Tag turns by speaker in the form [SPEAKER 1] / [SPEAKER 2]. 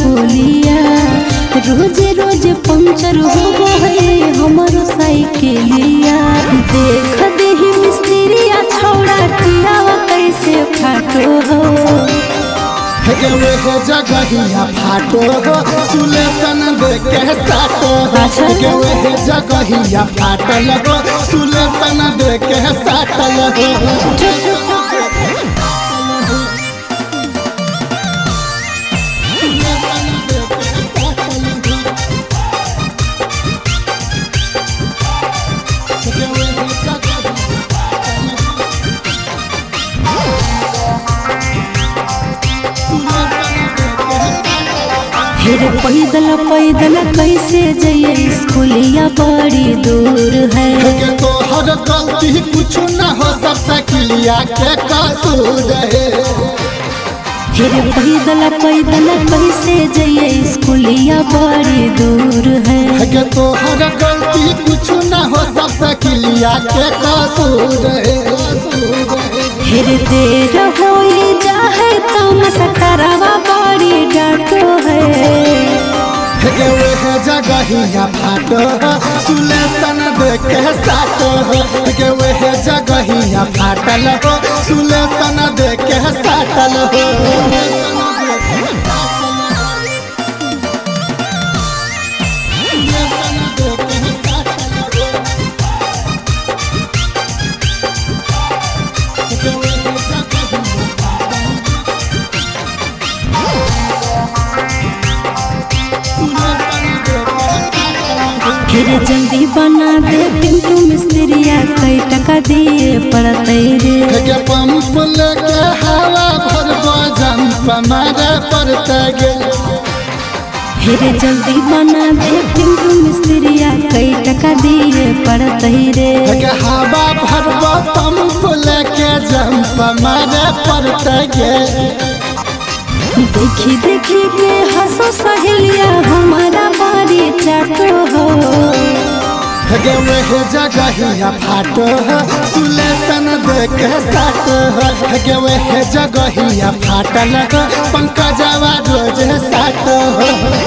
[SPEAKER 1] बोलिया रोज रोज पंचर हो गए हमारो साइकिलिया। देख देही मिस्त्रिया छौड़ा टियावा कैसे फाटो हो।
[SPEAKER 2] वे हो जगहिया फाटो हो सुलेसन देके साटो हो। वे हो जगहिया फाटल हो सुलेसन देके साटल हो।
[SPEAKER 1] फिर पैदल पैदल कैसे जइए स्कूलिया बड़ी दूर है।
[SPEAKER 2] तो हर गलती कुछ न हो सब साइकिलिया के कसूर है।
[SPEAKER 1] फिर पैदल पैदल कैसे जइए स्कूलिया बड़ी दूर है।
[SPEAKER 2] तो हर गलती कुछ न हो सब साइकिलिया के कसूर है।
[SPEAKER 1] फिर देर हो जाए तो मसकरावा बड़ी डांटो है।
[SPEAKER 2] वे जगहिया फाटो सुलेसन देके साटो हो। वे जगहिया फाटल हो सुलेसन देके साटल हो।
[SPEAKER 1] फिर जल्दी बना दे पिंटू मिस्त्रिया कई टका दिए पड़ते रे।
[SPEAKER 2] पंप लेके हवा भरबो जंप मारे पड़ते गे।
[SPEAKER 1] फिर जल्दी बना दे पिंटू मिस्त्रिया कई टका दिए पड़ते रे।
[SPEAKER 2] हवा भरबो पंप लेके जंप मारे पड़ते गे।
[SPEAKER 1] देखी देखी के हंसो सहेलिया हमारा बारी चाटो हो।
[SPEAKER 2] वे जगहिया फाटो हो सुलेसन देके साटो हो। वे जगहिया फाटल हो पंकजवा रोज साटो हो।